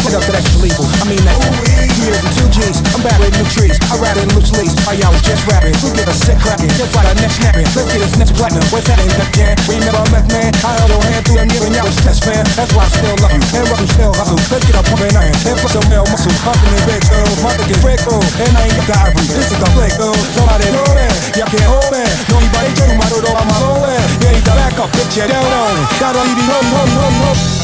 Put up that extra lethal. I mean that. 2 years and 2 G's. I'm back with new trees. I ride in loose leaves. While y'all was just rapping. Who get a sick cracking? Just like a neck snapping. Let's get this next platinum. What's that in that can? Remember I met man? I held your hand through them years and y'all was test fan. That's why I still love you. And Russell still hustle. Let's get up pumping iron. And put some male muscle. Pumping in bed, so my dick is red gold. And I ain't got the ivory. This is the flick, though. Somebody know that. Y'all can't hold that. No, you body do my dodo, I'm all that. Yeah, you got back up, bitch, yeah, down on it. Gotta leave you home.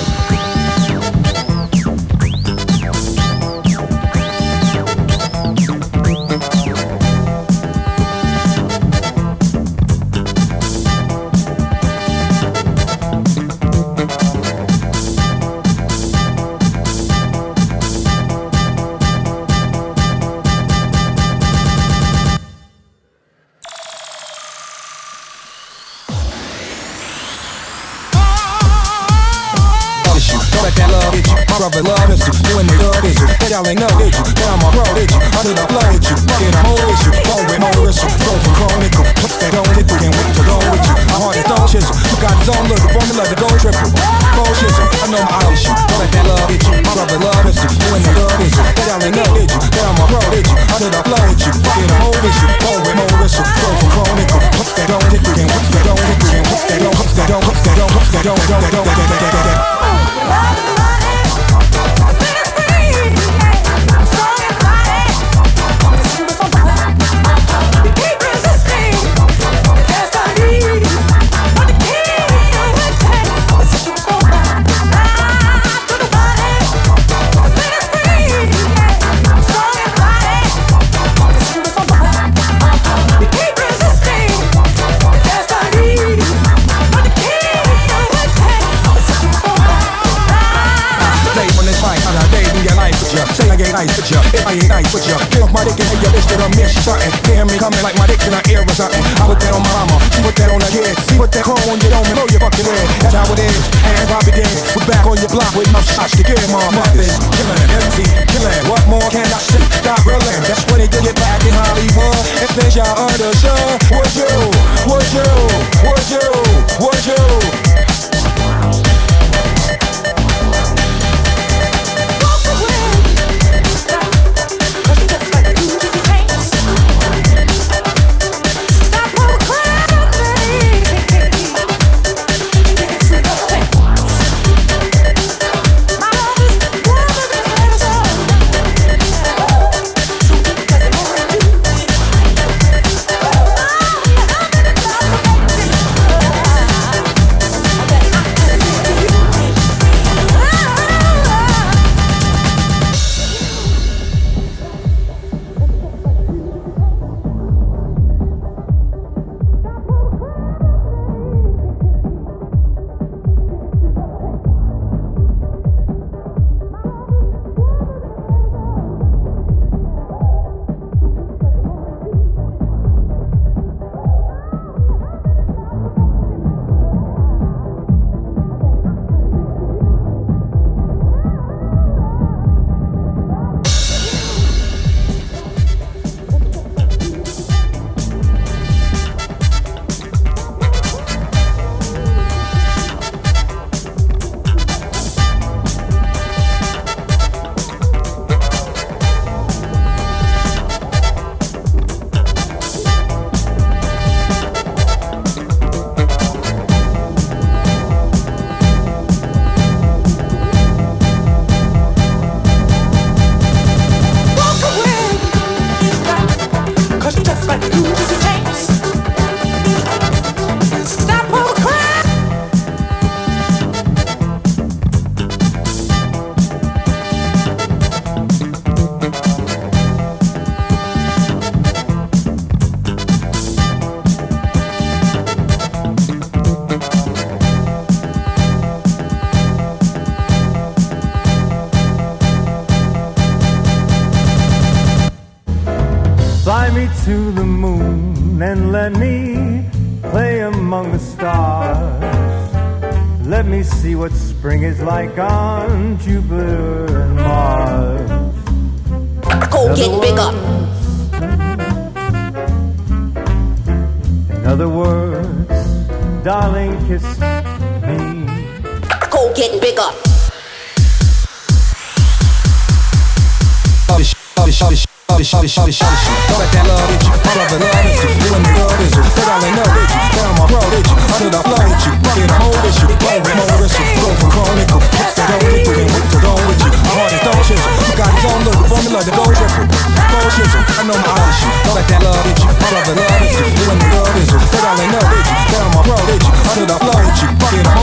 Brother love is you, you and they love is you. But y'all ain't know did you? Now I'm a bro did you? Under the flow did you? Get a whole issue, go with more issue. Go from chronicle, put that on it, you can't wait to go with you. My heart is don't chisel, you got his own look, the formula to go triple. Bullshit, I know my issue. But that love did you? My brother love is you, you and they love is you. But y'all ain't know did you? Now I'm a bro did you? Under the flow did you? Get a whole issue, go with more issue. Go from chronicle, put that on it, you can't wait to go with you. Put that on, put that on, put that on, put that on, put that on. Say I ain't nice with ya, if I ain't nice with ya. Get off my dick and hey, your bitch that I'm here, she startin'. Hear me coming like my dick in her ear or something. I put that on my mama, she put that on her kid. She put that chrome on your dome and blow your fucking head. That's how it is, and Bobby dead. We're back on your block with enough shots to kill motherfuckers. Killin', MC, killin', what more can I say? Stop reelin', that's when they get back in Hollywood. And since y'all understood, would you, would you, would you, would you? Fly me to the moon and let me play among the stars. Let me see what spring is like on Jupiter and Mars. Go get bigger. In other words, darling, kiss me. Go get bigger. Don't let that love hit you. My brother love hit you. You and me love is you. Said I ain't never hit you. Down my bro hit you. Until I flow hit you. Get a hold with you. Blow with more issue. Go from chronicle. Hits that don't liquid and whip to go with you. My heart is don't chisel. You got his own little formula to go triple. Go chisel. I know my own shit. Don't let that love hit you. My brother love hit you. You and me love is you. Said I ain't never hit you. Down my bro hit you. Until I flow hit you. Get a